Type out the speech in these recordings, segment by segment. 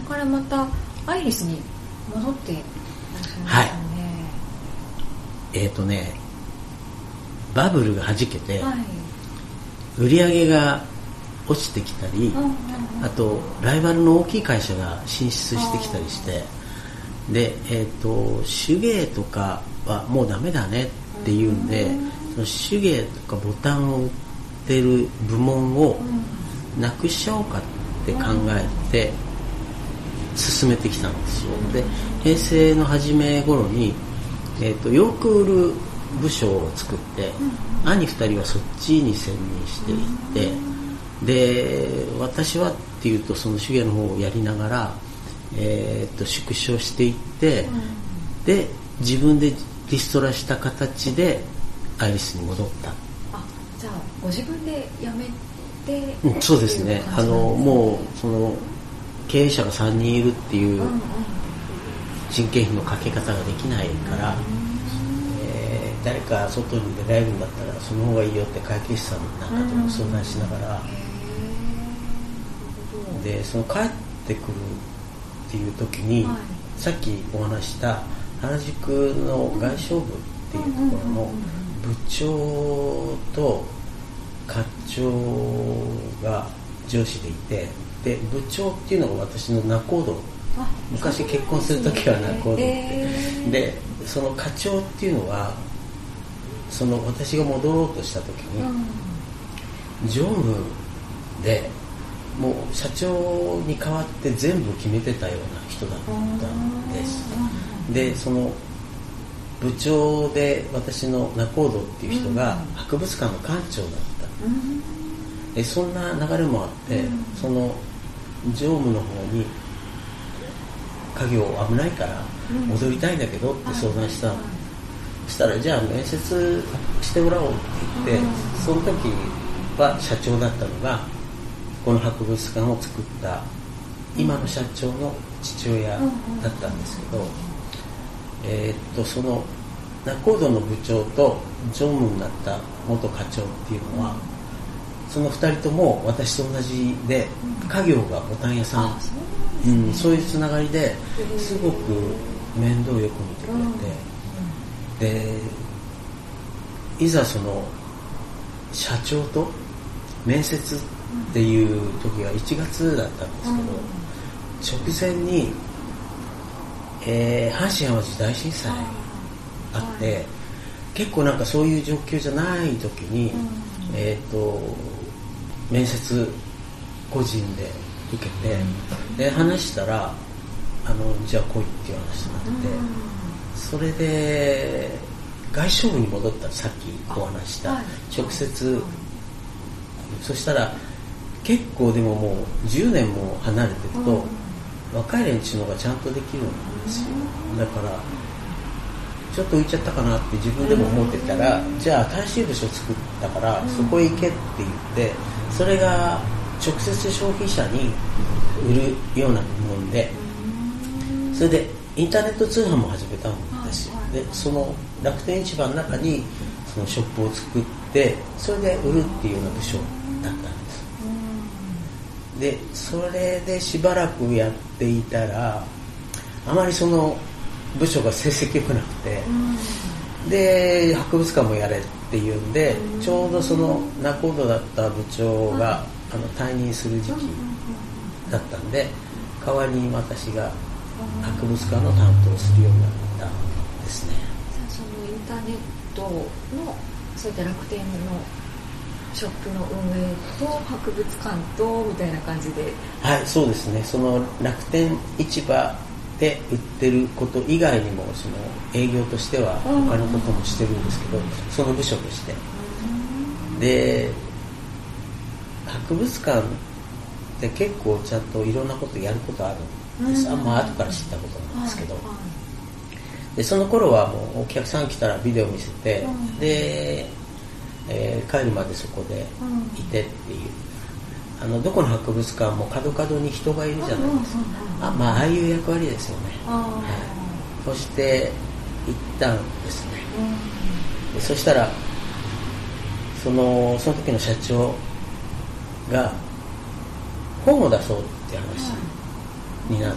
からまたアイリスに戻っていらっしゃいましたよね。 バブルが弾けて、売り上げが落ちてきたり、あとライバルの大きい会社が進出してきたりして、で、手芸とかはもうダメだねっていうんで、その手芸とかボタンを売ってる部門をなくしちゃおうかって考えて進めてきたんですよ。で、平成の初め頃に、洋服売る部署を作って、兄2人はそっちに専任していって、で、私はっていうとその手芸の方をやりながら、縮小していって、で自分でリストラした形でアイリスに戻った。 じゃあご自分で辞めて、 そうですね。もうその経営者が3人いるっていう人件費のかけ方ができないから、誰か外に出られるんだったらその方がいいよって会計士さんなんかとも相談しながら、でその帰ってくるっていう時に、さっきお話した原宿の外商部っていうところの部長と課長が上司でいて、で部長っていうのが私の仲人、昔結婚する時は仲人って、でその課長っていうのはその私が戻ろうとした時に、常務でもう社長に代わって全部決めてたような人だったんです。でその部長で私の仲人っていう人が博物館の館長だった。でそんな流れもあって、その常務の方に家業危ないから戻りたいんだけどって相談したの。そしたらじゃあ面接してもらおうって言って、その時は社長だったのがこの博物館を作った今の社長の父親だったんですけど、その仲人の部長と常務になった元課長っていうのは、その2人とも私と同じで家業がボタン屋さん、そういうつながりですごく面倒よく見てくれて、でいざその社長と面接っていう時が1月だったんですけど、直前に、阪神・淡路大震災あって、結構なんかそういう状況じゃない時に、面接個人で受けて、で話したらじゃあ来いっていう話になって、それで外商部に戻った。さっきお話した直接、そしたら結構でももう10年も離れてると、若い連中の方がちゃんとできるんですよ。だからちょっと浮いちゃったかなって自分でも思ってたら、じゃあ大衆部署作ったからそこへ行けって言って、それが直接消費者に売るようなもんで、それでインターネット通販も始めたんですよ。でその楽天市場の中にそのショップを作って、それで売るっていうような部署だったんです。でそれでしばらくやっていたら、あまりその部署が成績良くなくて、で博物館もやれっていうんで、ちょうどその仲人だった部長が退任する時期だったんで、代わりに私が博物館の担当をするようになったんですね。 そのインターネットのそういった楽天のショップの運営と博物館とみたいな感じで。 はい、そうですね。その楽天市場で売ってること以外にも、その営業としては他のこともしてるんですけど、その部署として、で博物館って結構ちゃんといろんなことやることあるんです。後から知ったことなんですけど、でその頃はもうお客さん来たらビデオ見せて、で、帰るまでそこでいてっていう、どこの博物館も角々に人がいるじゃないですか。ああいう役割ですよね。そして行ったんですね。でそしたらその時の社長が本を出そうって話になって、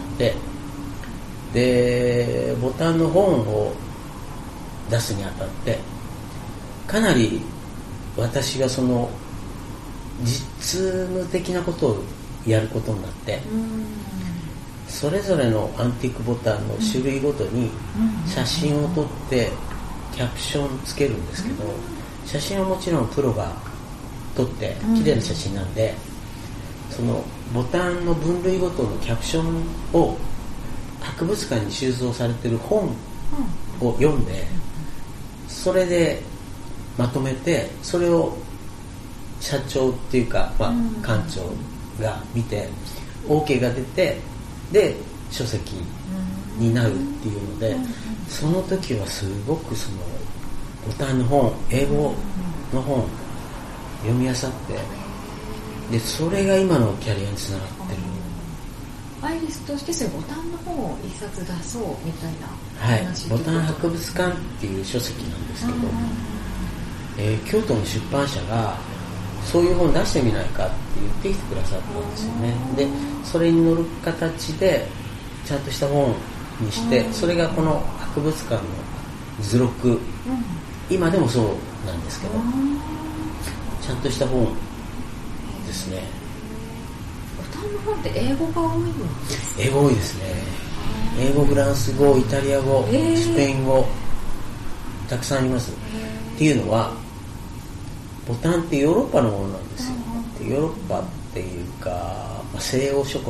でボタンの本を出すにあたってかなり私がその実務的なことをやることになって、それぞれのアンティークボタンの種類ごとに写真を撮ってキャプションつけるんですけど、写真はもちろんプロが撮って綺麗な写真なんで、そのボタンの分類ごとのキャプションを博物館に収蔵されている本を読んで、それでまとめて、それを社長っていうか、館長が見て OK が出て、で書籍になるっていうので、その時はすごくそのボタンの本、英語の本読み漁って、でそれが今のキャリアにつながってる。 アイリスとしてそういうボタンの本を一冊出そうみたいな話、ボタン博物館っていう書籍なんですけど、京都の出版社がそういう本出してみないかって言ってきてくださったんですよね。でそれに乗る形でちゃんとした本にして、それがこの博物館の図録、今でもそうなんですけど、ちゃんとした本ですね。 ボタンの本って英語が多いんですか？ 英語多いですね。英語、フランス語、イタリア語、スペイン語、たくさんあります。っていうのはボタンってヨーロッパのものなんですよ。ヨーロッパっていうか、西欧諸国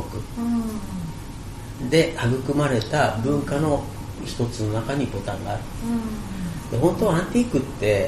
で育まれた文化の一つの中にボタンがある。で本当はアンティークって、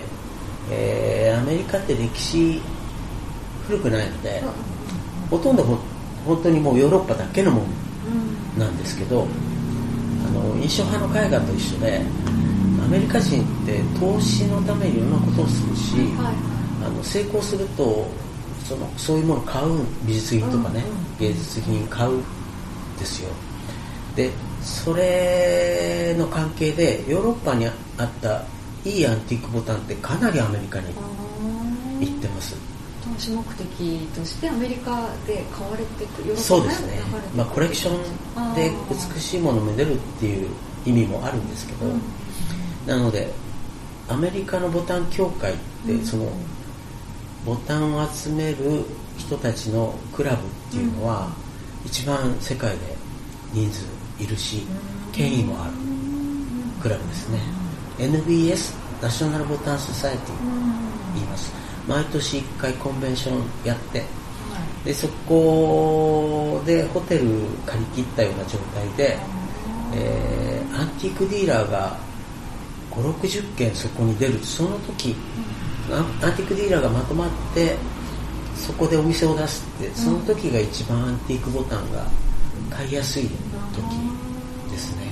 アメリカって歴史古くないので、ほとんど本当にもうヨーロッパだけのものなんですけど、印象派の絵画と一緒で、アメリカ人って投資のためにいろんなことをするし、成功するとそういうものを買う、美術品とかね、芸術品買うんですよ。でそれの関係でヨーロッパにあったいいアンティークボタンってかなりアメリカに行ってます。 投資目的としてアメリカで買われてくる。 そうですね、コレクションで美しいものをめでるっていう意味もあるんですけど、なのでアメリカのボタン協会ってそのボタンを集める人たちのクラブっていうのは一番世界で人数いるし権威もあるクラブですね。 NBS ナショナルボタンソサエティ言います。毎年1回コンベンションやって、でそこでホテル借り切ったような状態で、アンティークディーラーが5、60件そこに出る。その時アンティークディーラーがまとまってそこでお店を出すって、その時が一番アンティークボタンが買いやすい時ですね。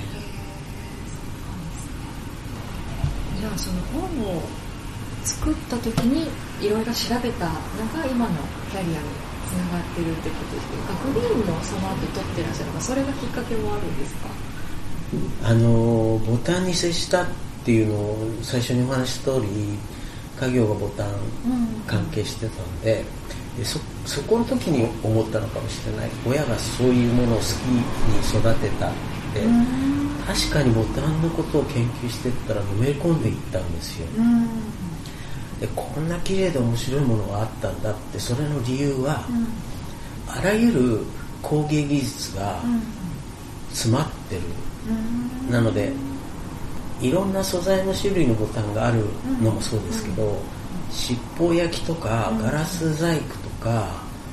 じゃあその本を作った時にいろいろ調べたのが今のキャリアにつながってるってことですけど、グリーンもその後取ってらっしゃるのか、それがきっかけもあるんですか？ ボタンに接したっていうのを最初にお話した通り、家業がボタン関係してたんで、そこの時に思ったのかもしれない。親がそういうものを好きに育てたって、確かにボタンのことを研究していったらのめり込んでいったんですよ。でこんな綺麗で面白いものがあったんだって。それの理由は、あらゆる工芸技術が詰まってる。なのでいろんな素材の種類のボタンがあるのもそうですけど、七宝焼きとかガラス細工とか、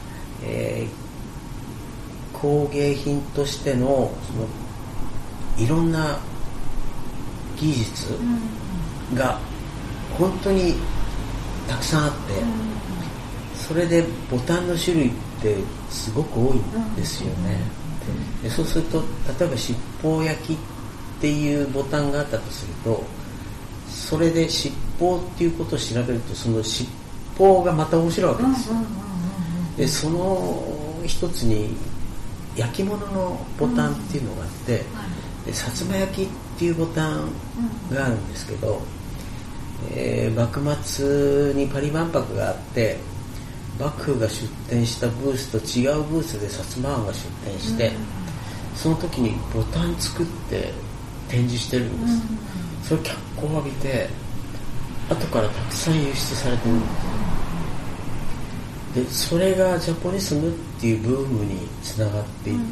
工芸品としてのいろんな技術が本当にたくさんあって、それでボタンの種類ってすごく多いんですよね。でそうすると例えば七宝焼きっていうボタンがあったとすると、それで七宝っていうことを調べると、その七宝がまた面白いわけですよ。でその一つに焼き物のボタンっていうのがあって、で薩摩焼きっていうボタンがあるんですけど、幕末にパリ万博があって、幕府が出展したブースと違うブースで薩摩藩が出展して、 その時にボタン作って展示してるんです、それ脚光を浴びて後からたくさん輸出されてるんです。でそれがジャポニスムっていうブームにつながっていって、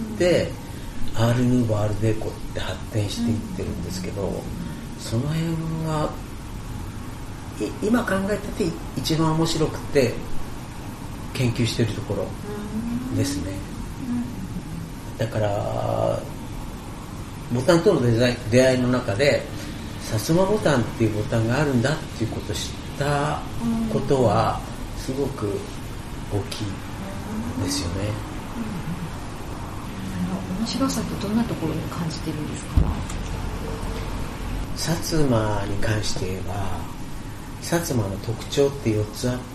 アール・ヌーボー、アール・デコって発展していってるんですけど、その辺が今考えてて一番面白くて研究してるところですね。だからボタンとの出会いの中で薩摩ボタンっていうボタンがあるんだっていうことを知ったことはすごく大きいですよね。 面白さってどんなところに感じてるんですか？ 薩摩に関して言えば薩摩の特徴って4つあって、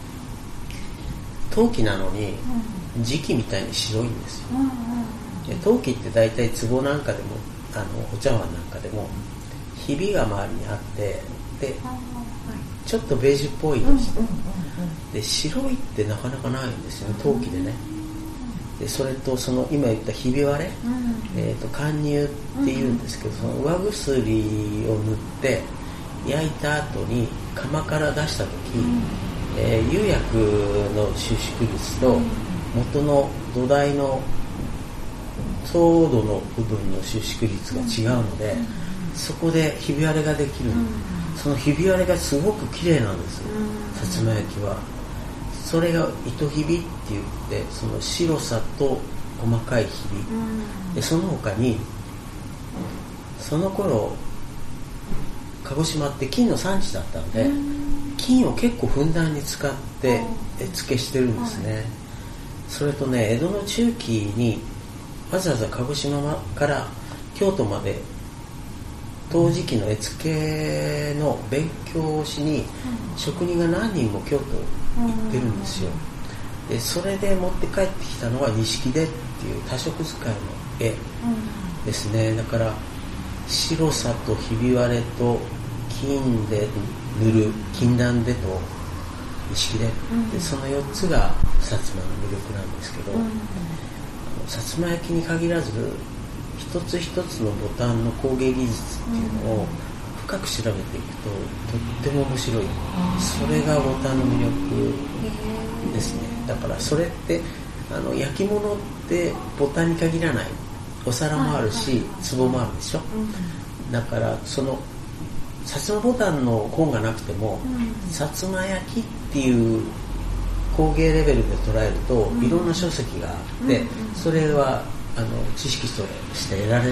陶器なのに磁器みたいに白いんですよ。で陶器って大体壺なんかでもお茶碗なんかでもひびが周りにあって、でちょっとベージュっぽい色して、で白いってなかなかないんですよね、陶器でね。でそれとその今言ったひび割れ、貫入っていうんですけど、その上薬を塗って焼いた後に窯から出した時、釉薬の収縮率と元の土台の糖度の部分の収縮率が違うので、そこでひび割れができる、そのひび割れがすごく綺麗なんです、薩摩焼は。それが糸ひびって言って、その白さと細かいひび、でその他にその頃鹿児島って金の産地だったので、金を結構ふんだんに使って絵付けしてるんですね。それとね、江戸の中期にわざわざ鹿児島から京都まで陶磁器の絵付けの勉強をしに職人が何人も京都行ってるんですよ。でそれで持って帰ってきたのが錦手っていう多色使いの絵ですね。だから白さとひび割れと金で塗る金襴手と錦手、でその4つが薩摩の魅力なんですけど、薩摩焼に限らず一つ一つのボタンの工芸技術っていうのを深く調べていくととっても面白い。それがボタンの魅力ですね。だからそれって焼き物ってボタンに限らない、お皿もあるし壺もあるでしょ、だからその薩摩ボタンの本がなくても、薩摩焼きっていう工芸レベルで捉えると、いろんな書籍があって、それは知識として得られるん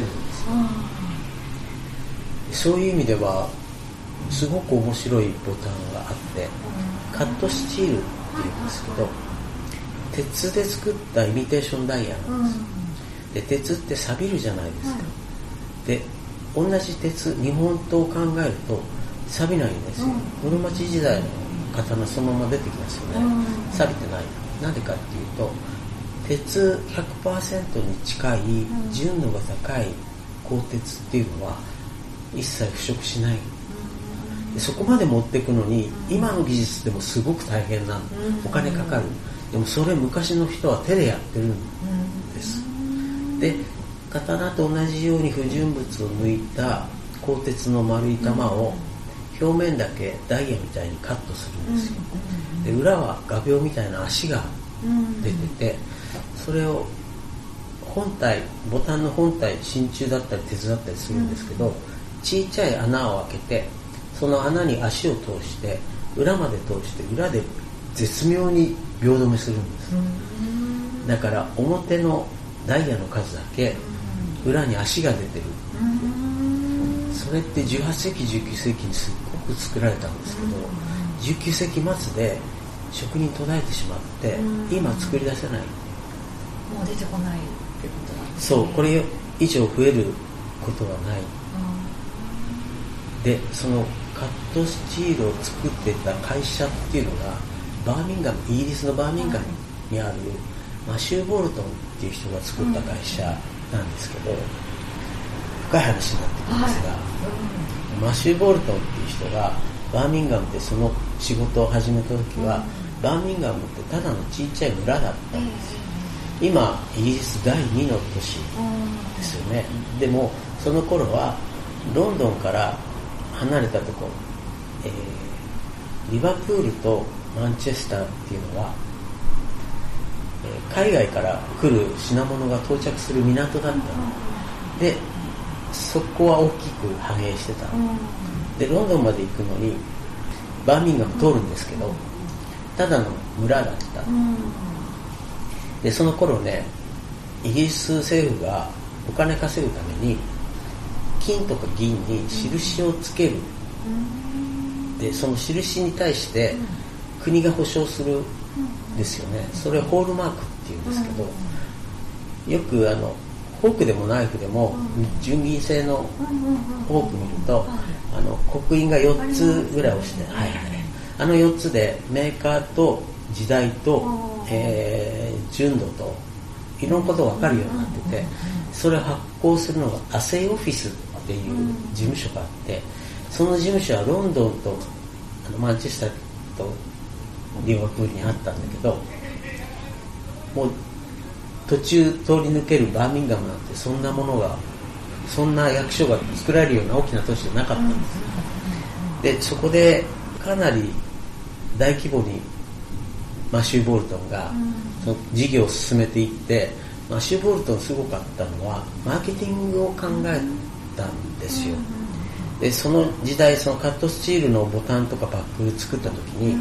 ですよ。そういう意味ではすごく面白いボタンがあって、カットスチールっていうんですけど、鉄で作ったイミテーションダイヤなんです。で鉄って錆びるじゃないですか。で同じ鉄、日本刀を考えると錆びないんですよ。室町時代の刀そのまま出てきますよね。錆びてない。なんでかっていうと、鉄 100% に近い純度が高い鋼鉄っていうのは一切腐食しない。でそこまで持っていくのに今の技術でもすごく大変なの、お金かかる。でもそれ昔の人は手でやってるんです。で刀と同じように不純物を抜いた鋼鉄の丸い玉を表面だけダイヤみたいにカットするんですよ。で裏は画鋲みたいな足が出てて、それを本体、ボタンの本体、真鍮だったり鉄だったりするんですけど、小さい穴を開けて、その穴に足を通して裏まで通して裏で絶妙に秒止めするんです。だから表のダイヤの数だけ裏に足が出てる。それって18世紀19世紀にすっごく作られたんですけど、19世紀末で職人途絶えてしまって、今作り出せない。 もう出てこないってことなんですね。 そう、これ以上増えることはない。でそのカットスチールを作ってた会社っていうのがバーミンガム、イギリスのバーミンガムにあるマシュー・ボルトンっていう人が作った会社なんですけど、深い話になってくるんですが、マシュー・ボルトンっていう人がバーミンガムでその仕事を始めた時は、バーミンガムってただのちっちゃい村だったんですよ。 今イギリス第2の都市ですよね。でもその頃はロンドンから離れたところ、リバプールとマンチェスターっていうのは、海外から来る品物が到着する港だったので、そこは大きく繁栄してたので、ロンドンまで行くのにバーミンガム通るんですけど、ただの村だった。でその頃ね、イギリス政府がお金稼ぐために金とか銀に印をつける。でその印に対して国が保証するんですよね。それをホールマークっていうんですけど、よくフォークでもナイフでも純銀製のフォーク見ると刻印が4つぐらい押して、4つでメーカーと時代と、純度といろんなことが分かるようになってて、それを発行するのがアセイオフィスっていう事務所があって、その事務所はロンドンとマンチェスターとリバプールにあったんだけど、もう途中通り抜けるバーミンガムなんてそんなものが、そんな役所が作られるような大きな都市じゃなかったんです。でそこでかなり大規模にマシュー・ボルトンがその事業を進めていって、マシュー・ボルトンすごかったのはマーケティングを考えたんですよ。でその時代、そのカットスチールのボタンとかバック作った時に、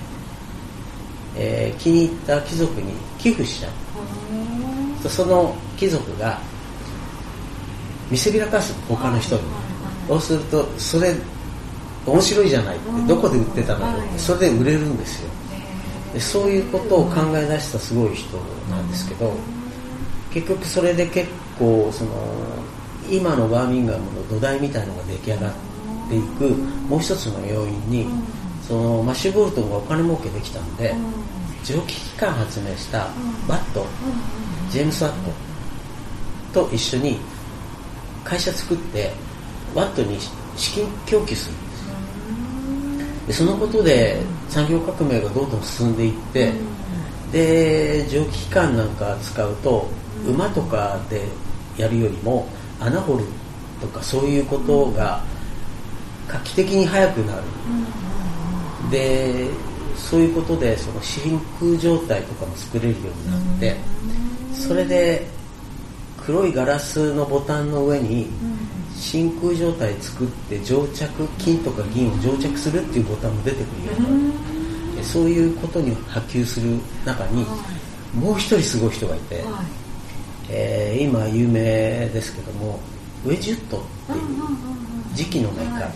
気に入った貴族に寄付しちゃう。その貴族が見せびらかす、他の人に。そうするとそれ面白いじゃないって、どこで売ってたのって、それで売れるんですよ。でそういうことを考え出したすごい人なんですけど、結局それで結構その今のバーミンガムの土台みたいなのが出来上がっていくもう一つの要因に、そのマシュー・ボルトンがお金儲けできたので、蒸気機関発明したワット、ジェームス・ワットと一緒に会社作ってワットに資金供給するんですよ。でそのことで産業革命がどんどん進んでいって、で蒸気機関なんか使うと馬とかでやるよりも穴掘るとかそういうことが画期的に早くなる。でそういうことでその真空状態とかも作れるようになって、それで黒いガラスのボタンの上に真空状態作って蒸着、金とか銀を蒸着するっていうボタンも出てくるようになる。そういうことに波及する中にもう一人すごい人がいて、今有名ですけどもウェジュットっていう磁器のメーカーがあって、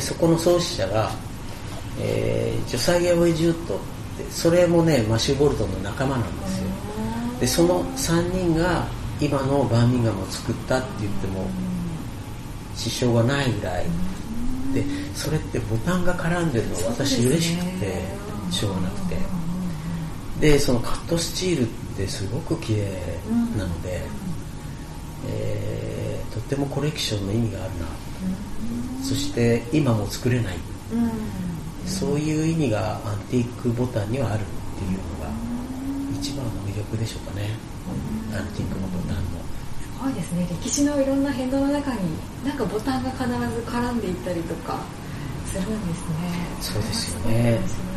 そこの創始者が、ジョサイア・ウェジュットって、それもねマシュー・ボルトンの仲間なんですよ。でその3人が今のバーミンガムを作ったって言っても支障がないぐらいで、それってボタンが絡んでるの私嬉しくてしょうがなくて、でそのカットスチールってすごく綺麗なので、とってもコレクションの意味があるな、そして今も作れない、そういう意味がアンティークボタンにはあるっていうのが一番の魅力でしょうかね、アンティークのボタンの。 すごいですね。歴史のいろんな変動の中になんかボタンが必ず絡んでいったりとかするんですね。 そうですよね。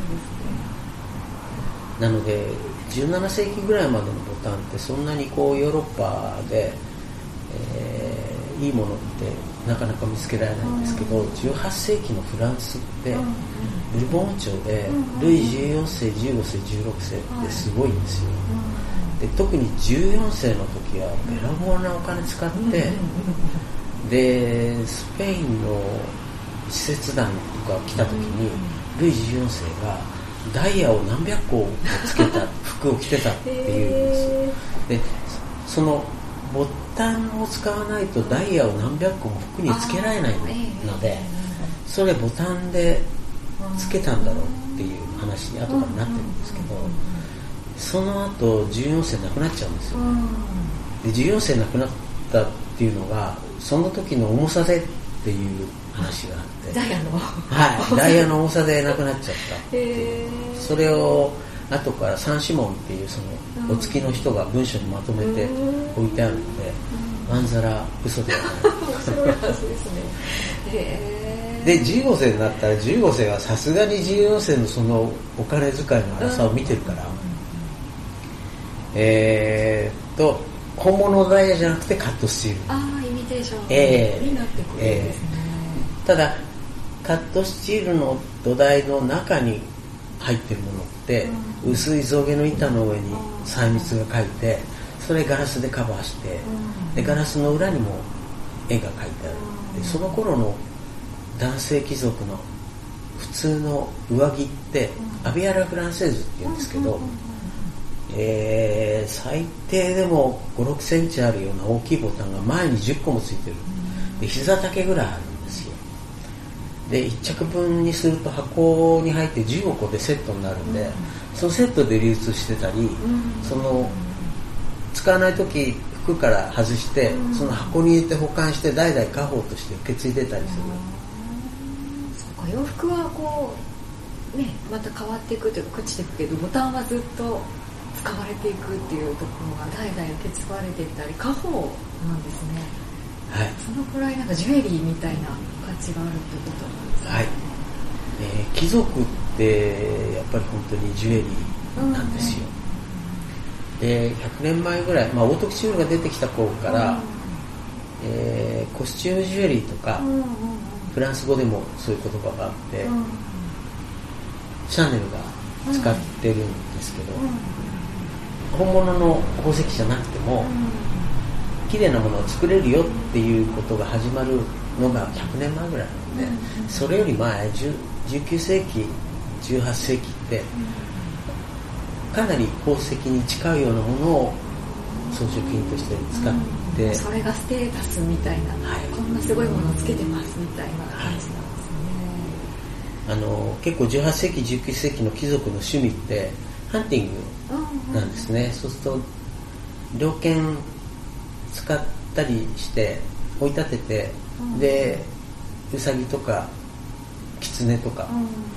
なので17世紀ぐらいまでのボタンってそんなにこうヨーロッパで、いいものってなかなか見つけられないんですけど、18世紀のフランスってブルボン王朝でルイ14世、15世、16世ってすごいんですよ。で特に14世の時はべらぼうなお金使って、でスペインの使節団とか来た時にルイ14世がダイヤを何百個つけた服を着てたっていうんです。でそのボタンを使わないとダイヤを何百個も服につけられないので、それボタンでつけたんだろうっていう話に後からなってるんですけど、その後14世亡くなっちゃうんですよ。で14世亡くなったっていうのがその時の重さでっていう話があって、 ダイヤのはい、ダイヤの重さで亡くなっちゃったっていう。それを後からサンシモンっていうそのお付きの人が文章にまとめて置いてあるので、まんざら嘘ではない。 面白い話ですね。 で15世になったら15世はさすがに14世のそのお金遣いの荒さを見てるから、本物のダイヤじゃなくてカットスチール、 イミテーションになってくるんですね。 ただカットスチールの土台の中に入ってるものって、薄い象牙の板の上に細密が描いて、それガラスでカバーして、でガラスの裏にも絵が描いてある。でその頃の男性貴族の普通の上着ってアビアラ・フランセーズっていうんですけど、最低でも5、6センチあるような大きいボタンが前に10個もついてる。で膝丈ぐらいあるんですよ。で1着分にすると箱に入って15個でセットになるんで、そのセットで流通してたり、その使わない時服から外して、その箱に入れて保管して代々家宝として受け継いでたりする。 そうか、洋服はこうね、また変わっていくというか朽ちていくけど、ボタンはずっと使われていくっていうところが代々受け継がれていったり、家宝なんですね。 はい、 そのくらいなんかジュエリーみたいな価値があるってことなんですね。 はい、貴族ってやっぱり本当にジュエリーなんですよ。で100年前ぐらい、オートクチュールが出てきた頃から、コスチュームジュエリーとか、フランス語でもそういう言葉があって、シャネルが使ってるんですけど、本物の宝石じゃなくても、綺麗なものを作れるよっていうことが始まるのが100年前ぐらいなので、それより前19世紀18世紀ってかなり宝石に近いようなものを装飾品として使って、 それがステータスみたいな、こんなすごいものをつけてますみたいな感じなんですね。 結構18世紀19世紀の貴族の趣味ってハンティングなんですね。そうすると猟犬使ったりして追い立てて、でウサギとかキツネとか、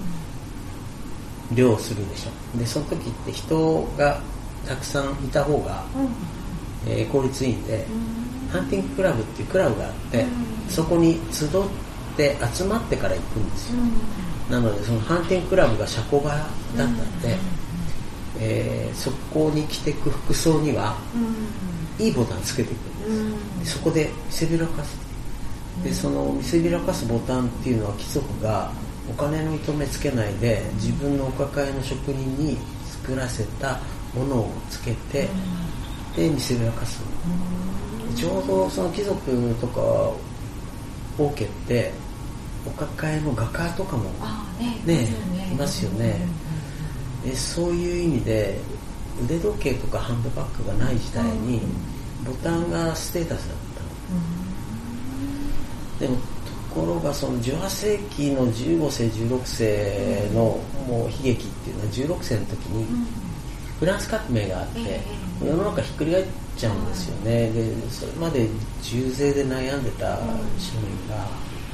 猟するでしょ。でその時って人がたくさんいた方が、効率いいんで、ハンティングクラブっていうクラブがあって、そこに集って集まってから行くんですよ。なのでそのハンティングクラブが社交場だったんで、そこに着ていく服装には、いいボタンつけていくんです。そこで見せびらかす。でその見せびらかすボタンっていうのは貴族がお金の糸目つけないで自分のお抱えの職人に作らせたものをつけて、で見せびらかす。ちょうどその貴族とか王家ってお抱えの画家とかもねいますよね。でそういう意味で腕時計とかハンドバッグがない時代にボタンがステータスだった。でもところがその18世紀の15世16世のもう悲劇っていうのは16世の時にフランス革命があって世の中ひっくり返っちゃうんですよね。でそれまで重税で悩んでた庶民が、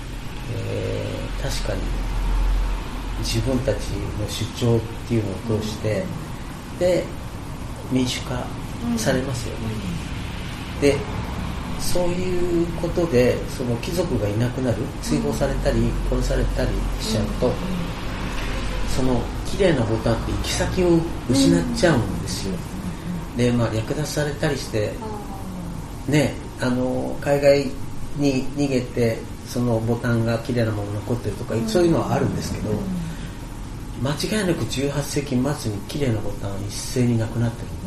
確かに自分たちの主張っていうのを通してで民主化されますよね。でそういうことでその貴族がいなくなる、追放されたり殺されたりしちゃうと、その綺麗なボタンって行き先を失っちゃうんですよ。で略奪されたりしてね、海外に逃げてそのボタンが綺麗なもの残ってるとか、そういうのはあるんですけど、間違いなく18世紀末に綺麗なボタンは一斉になくなってるん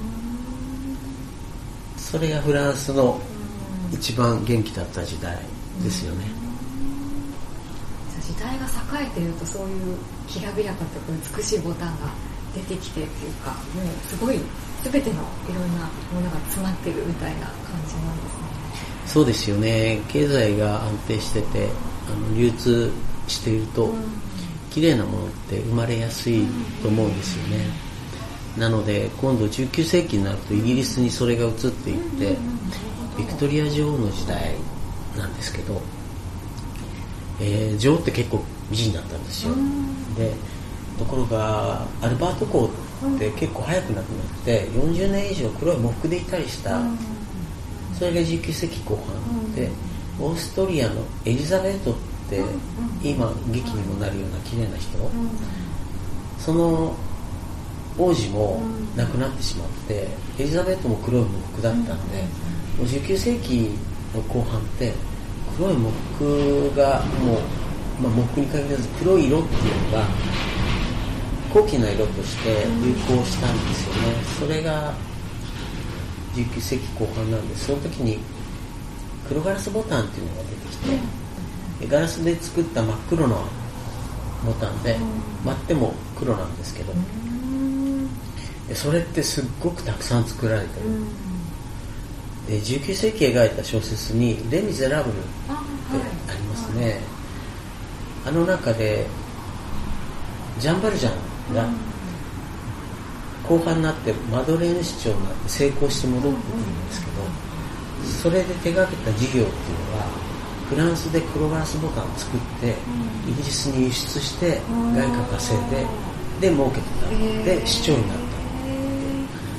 です。それがフランスの一番元気だった時代ですよね。 時代が栄えているとそういうきらびやかと美しいボタンが出てきてっていうか、もうすごい全てのいろんなものが詰まってるみたいな感じなんですね。 そうですよね。経済が安定してて流通していると、綺麗なものって生まれやすいと思うんですよね。なので今度19世紀になるとイギリスにそれが移っていって、ビクトリア女王の時代なんですけど、女王って結構美人だったんですよ。でところがアルバート公っって結構早く亡くなって40年以上黒い喪服でいたりした、それが19世紀後半で、オーストリアのエリザベートって今劇にもなるような綺麗な人、その王子も亡くなってしまって、エリザベートも黒い喪服だったんで、もう19世紀の後半って黒い喪服がもう、喪服に限らず黒い色っていうのが高貴な色として流行したんですよね。それが19世紀後半なんで、その時に黒ガラスボタンっていうのが出てきて、ガラスで作った真っ黒なボタンで割っても黒なんですけど、それってすっごくたくさん作られてる。で19世紀描いた小説にレ・ミゼラブルってありますね。あの中でジャン・バルジャンが後半になってマドレーヌ市長になって成功して戻ってくるんですけど、それで手がけた事業っていうのはフランスで黒ガラスボタンを作ってイギリスに輸出して外貨稼いで儲けてた。で市長になった。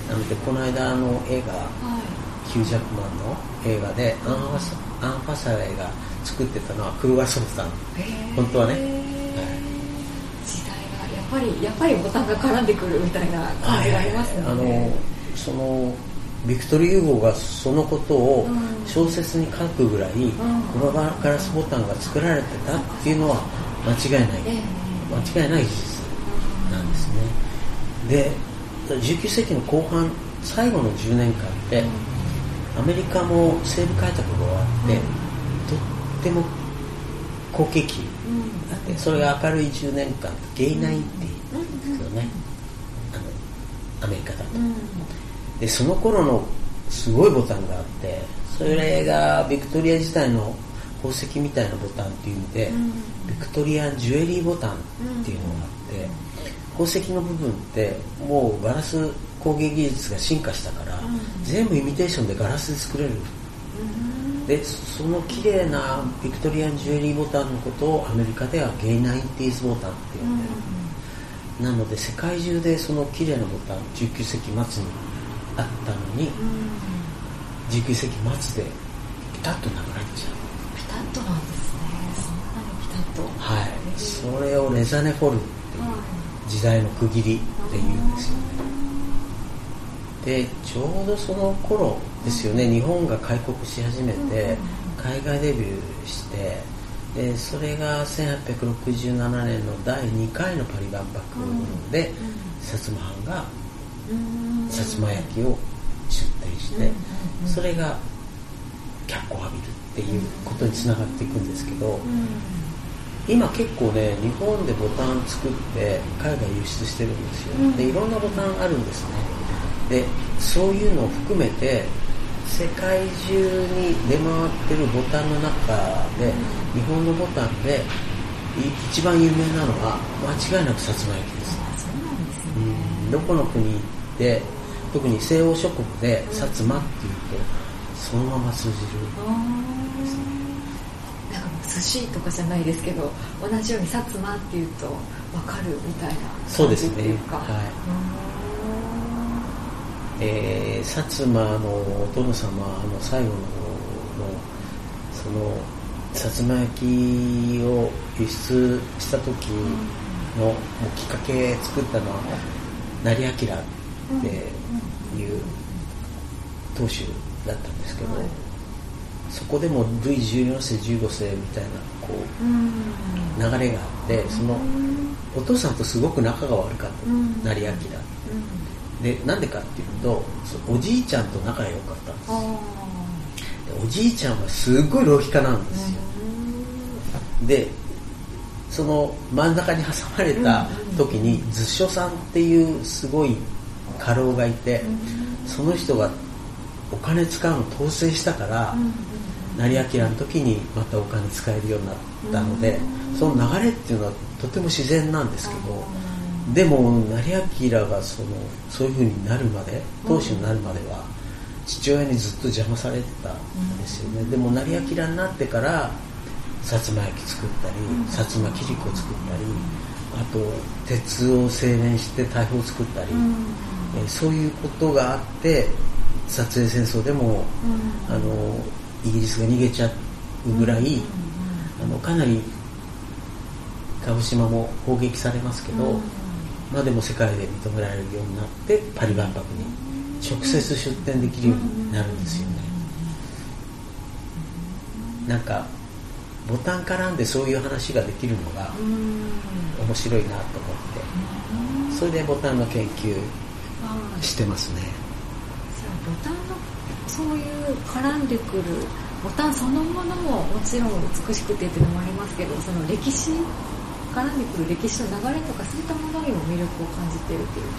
なのでこの間映画、ヒュージャックマンの映画でアン・ファサウェイが作ってたのは黒ガラスボタン、本当はね、 時代がやっぱりボタンが絡んでくるみたいな感じがありますね。 そのビクトリー・ユーゴがそのことを小説に書くぐらい黒ガラスボタンが作られてたっていうのは間違いない事実なんですね。で19世紀の後半最後の10年間ってアメリカも西部開拓が終わってとっても好景気だって、それが明るい10年間ゲイナインって言うんですけどね、アメリカだと。でその頃のすごいボタンがあって、それがビクトリア時代の宝石みたいなボタンっていうので、ビクトリアンジュエリーボタンっていうのがあって、宝石の部分ってもうガラス工芸技術が進化したから、全部イミテーションでガラスで作れる。でその綺麗なビクトリアンジュエリーボタンのことをアメリカではゲイナインティーズボタンって呼んでる。なので世界中でその綺麗なボタン19世紀末にあったのに、19世紀末でピタッとなくなっちゃう。 ピタッとなんですね。そんなにピタッと。 はい。それをレザネフォルっていう時代の区切りっていうんですよね。でちょうどその頃ですよね、日本が開国し始めて海外デビューして、でそれが1867年の第2回のパリ万博で薩摩藩が薩摩焼を出展して、それが脚光を浴びるっていうことにつながっていくんですけど、今結構ね日本でボタン作って海外輸出してるんですよ。でいろんなボタンあるんですね。でそういうのを含めて世界中に出回ってるボタンの中で、日本のボタンで一番有名なのは間違いなく薩摩焼です。 そうなんですね。 どこの国行って特に西欧諸国で薩摩っていうとそのまま通じるですね。 なんかもう寿司とかじゃないですけど、同じように薩摩っていうと分かるみたいな感じっていうか。 はい。薩摩のお殿様の最後のその薩摩焼を輸出した時のきっかけ作ったのは成明っていう当主だったんですけど、そこでもルイ14世15世みたいなこう流れがあって、そのお父さんとすごく仲が悪かった成明。でなんでかっていうと、おじいちゃんと仲が良かったんです。でおじいちゃんはすごい浪費家なんですよ。でその真ん中に挟まれた時に図書さんっていうすごい家老がいて、その人がお金使うの統制したから、成明の時にまたお金使えるようになったので、その流れっていうのはとても自然なんですけど、でも成明がそういう風になるまで、当主になるまでは父親にずっと邪魔されてたんですよね。でも成明になってから薩摩焼作ったり、薩摩切子作ったり、 あと鉄を精錬して大砲を作ったり、そういうことがあって撮影戦争でも、イギリスが逃げちゃうぐらい、かなり鹿児島も砲撃されますけど、まあでも世界で認められるようになってパリ万博に直接出展できるようになるんですよね。なんかボタン絡んでそういう話ができるのが面白いなと思って、それでボタンの研究してますね。 ボタンのそういう絡んでくるボタンそのものももちろん美しくてっていうのもありますけど、その歴史絡んでくる歴史の流れとかそういったものにも魅力を感じているという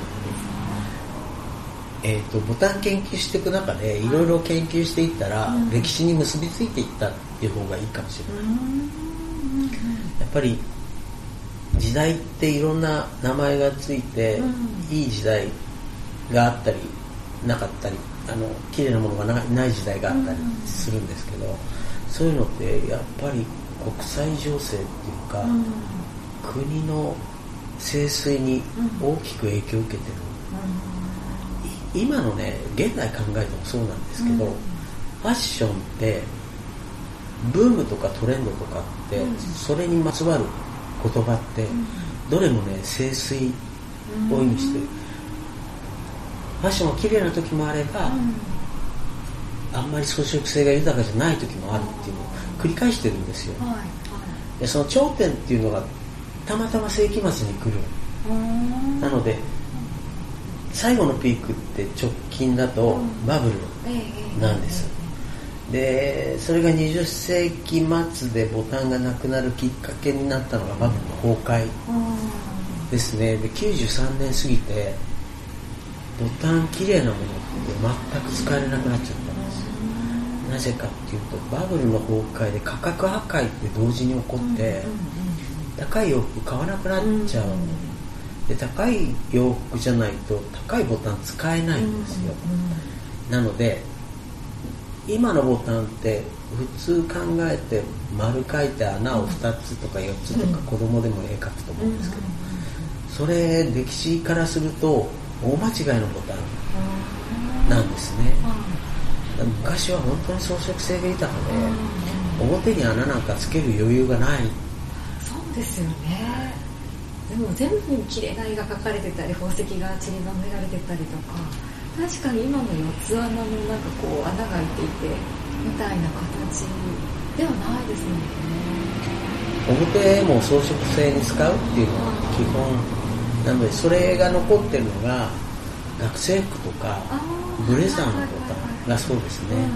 ことですか？ ボタン研究していく中でいろいろ研究していったら、歴史に結びついていったっていう方がいいかもしれない。やっぱり時代っていろんな名前がついて、いい時代があったりなかったり、綺麗なものがない時代があったりするんですけど、そういうのってやっぱり国際情勢っていうか、国の盛衰に大きく影響を受けてる。今のね、現代考えてもそうなんですけど、ファッションってブームとかトレンドとかって、それにまつわる言葉ってどれもね、盛衰を意味してる。ファッションが綺麗な時もあれば、あんまり装飾性が豊かじゃない時もあるっていうのを繰り返してるんですよ。でその頂点っていうのがたまたま世紀末に来る。なので最後のピークって直近だとバブルなんです。でそれが20世紀末でボタンがなくなるきっかけになったのがバブルの崩壊ですね。で93年過ぎてボタン綺麗なものって全く使えなくなっちゃったんですよ。なぜかっていうとバブルの崩壊で価格破壊って同時に起こって、高い洋服買わなくなっちゃう。で高い洋服じゃないと高いボタン使えないんですよ。なので今のボタンって普通考えて丸書いて穴を2つとか4つとか子供でも絵描くと思うんですけど、それ歴史からすると大間違いのボタンなんですね。昔は本当に装飾性が豊かで、表に穴なんかつける余裕がない。 そうですよね。でも全部に綺麗な絵が描かれてたり、宝石が散りばめられてたりとか、確かに今の四つ穴のなんかこう穴が開いていてみたいな形ではないですもんね。 表も装飾性に使うっていうのが基本なので、それが残ってるのが学生服とかブレザーのボタンがそうですね。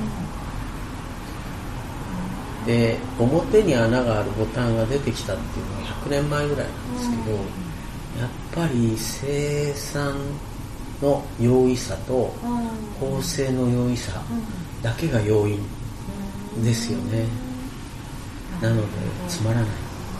で表に穴があるボタンが出てきたっていうのは100年前ぐらいなんですけど、やっぱり生産の容易さと縫製の容易さだけが要因ですよね。なのでつまらない。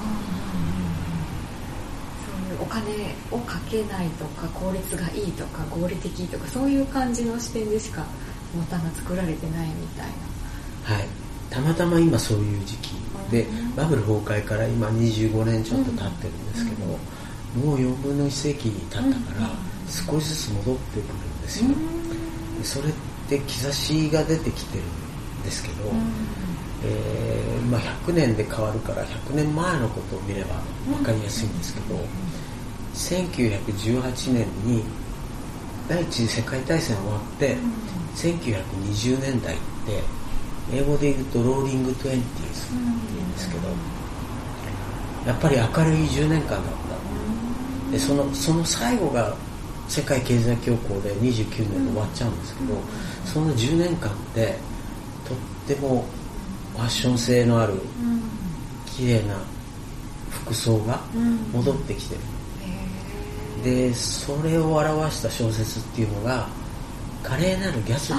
そういうお金をかけないとか効率がいいとか合理的とかそういう感じの視点でしかボタンが作られてないみたいな。 はい。たまたま今そういう時期で、バブル崩壊から今25年ちょっと経ってるんですけど、もう4分の1世紀経ったから少しずつ戻ってくるんですよ。でそれって兆しが出てきてるんですけど、まあ、100年で変わるから100年前のことを見れば分かりやすいんですけど、1918年に第一次世界大戦終わって1920年代って英語で言うとローリング20sって言うんですけど、やっぱり明るい10年間だった。でその最後が世界経済恐慌で29年で終わっちゃうんですけど、その10年間ってとってもファッション性のある綺麗な服装が戻ってきてる。でそれを表した小説っていうのが華麗なるギャツビー。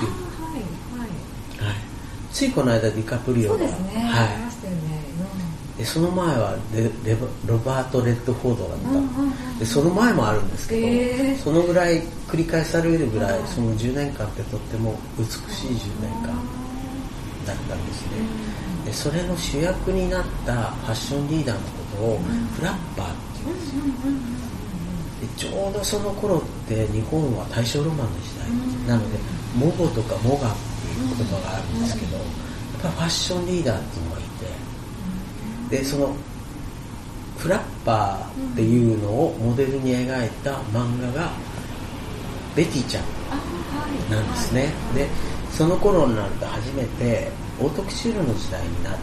ついこの間ディカプリオが、 そうですね、 はい、でその前はロバート・レッドフォードだった、でその前もあるんですけど、そのぐらい繰り返されるぐらい、その10年間ってとっても美しい10年間だったんですね。でそれの主役になったファッションリーダーのことをフラッパーっていですよ。でちょうどその頃って日本は大正ロマンの時代なので、モゴとかモガっていう言葉があるんですけど、やっぱりファッションリーダーっていうのがいて、でそのフラッパーっていうのをモデルに描いた漫画がベティちゃんなんですね。でその頃になると初めてオートクチュールの時代になって、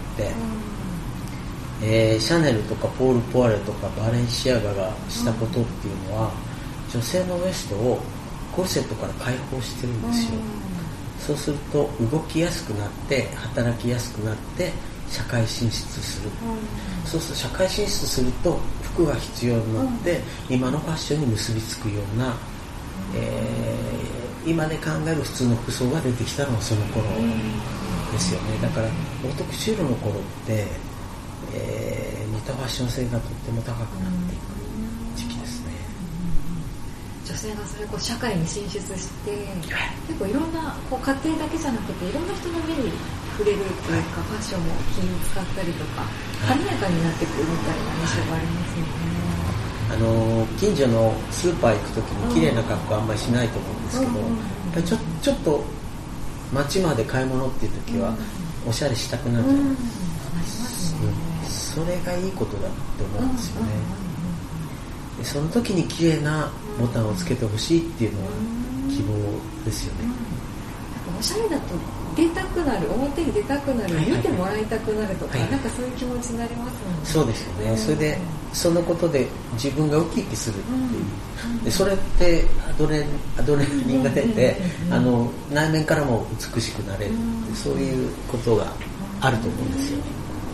シャネルとかポール・ポワレとかバレンシアガがしたことっていうのは、女性のウエストをコルセットから解放してるんですよ。そうすると動きやすくなって働きやすくなって社会進出する、そうすると社会進出すると服が必要になって、今のファッションに結びつくような、今で考える普通の服装が出てきたのはその頃ですよね。だからオートクチュールの頃って、似たファッション性がとっても高くなっていく時期ですね。 女性がそれ社会に進出して、結構いろんな家庭だけじゃなくていろんな人の目に触れるというか、ファッションも気に使ったりとか、華やかになってくるみたいな印象がありますよね。 近所のスーパー行くときに綺麗な格好あんまりしないと思うんですけど、やっぱりちょっと街まで買い物っていうときはおしゃれしたくなるじゃないですか。それがいいことだって思うんですよね。でその時に綺麗なボタンをつけてほしいっていうのが希望ですよね。 おしゃれだと出たくなる、表に出たくなる、見てもらいたくなるとか、なんかそういう気持ちになりますもんね。 そうですよね。それでそのことで自分がウキウキするっていう、でそれってアドレナリンが出て、内面からも美しくなれる、そういうことがあると思うんですよね。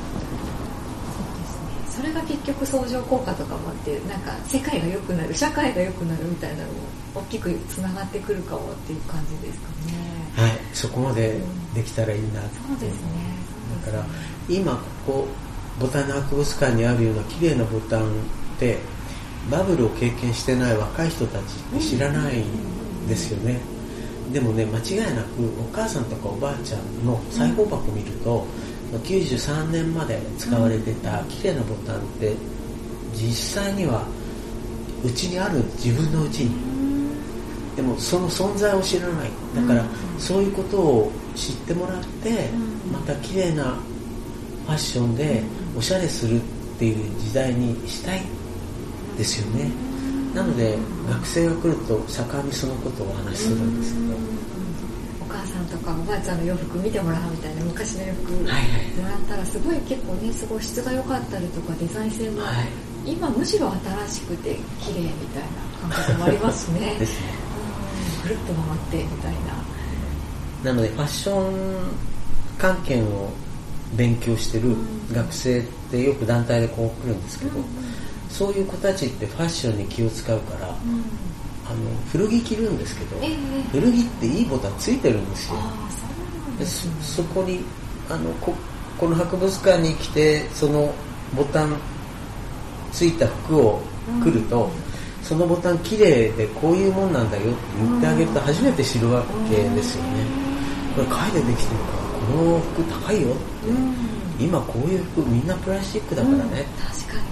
それが結局相乗効果とかもあって、なんか世界が良くなる、社会が良くなるみたいなのも大きくつながってくるかもっていう感じですかね。 はい、そこまでできたらいいなと。 そうですね。 だから今ここボタンの博物館にあるような綺麗なボタンってバブルを経験してない若い人たちって知らないんですよね。でもね、間違いなくお母さんとかおばあちゃんの裁縫箱を見ると、93年まで使われてた綺麗なボタンって実際にはうちにある、自分のうちに。でもその存在を知らない。だからそういうことを知ってもらって、また綺麗なファッションでおしゃれするっていう時代にしたいですよね。なので学生が来ると盛んにそのことをお話しするんですけど、 お母さんとかおばあちゃんの洋服見てもらうみたいな、昔の洋服もらったらすごい結構ね、すごい質が良かったりとかデザイン性も、今むしろ新しくて綺麗みたいな感覚もありますね。 ですね。 ぐるっと回ってみたいな。 なのでファッション関係を勉強してる学生ってよく団体でこう来るんですけど、そういう子たちってファッションに気を使うから、古着着るんですけど、古着っていいボタンついてるんですよ。でそこにこの博物館に来てそのボタンついた服を来ると、そのボタン綺麗でこういうもんなんだよって言ってあげると初めて知るわけですよね。これ貝でできてるからこの服高いよって、今こういう服みんなプラスチックだからね、 確かに確か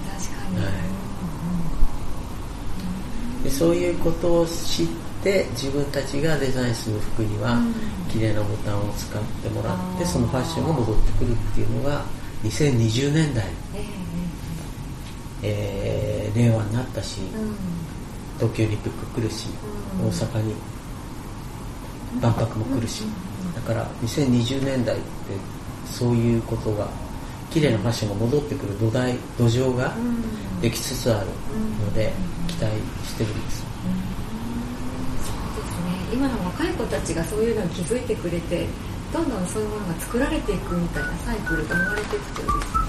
に、 でそういうことを知って自分たちがデザインする服には綺麗なボタンを使ってもらって、そのファッションが戻ってくるっていうのが2020年代、令和になったし、東京オリンピック来るし、大阪に万博も来るし、だから2020年代ってそういうことが、綺麗なファッションが戻ってくる土壌ができつつあるので期待してるんです。 そうですね。今の若い子たちがそういうのに気づいてくれて、どんどんそういうものが作られていくみたいなサイクルが生まれてきてるんですね。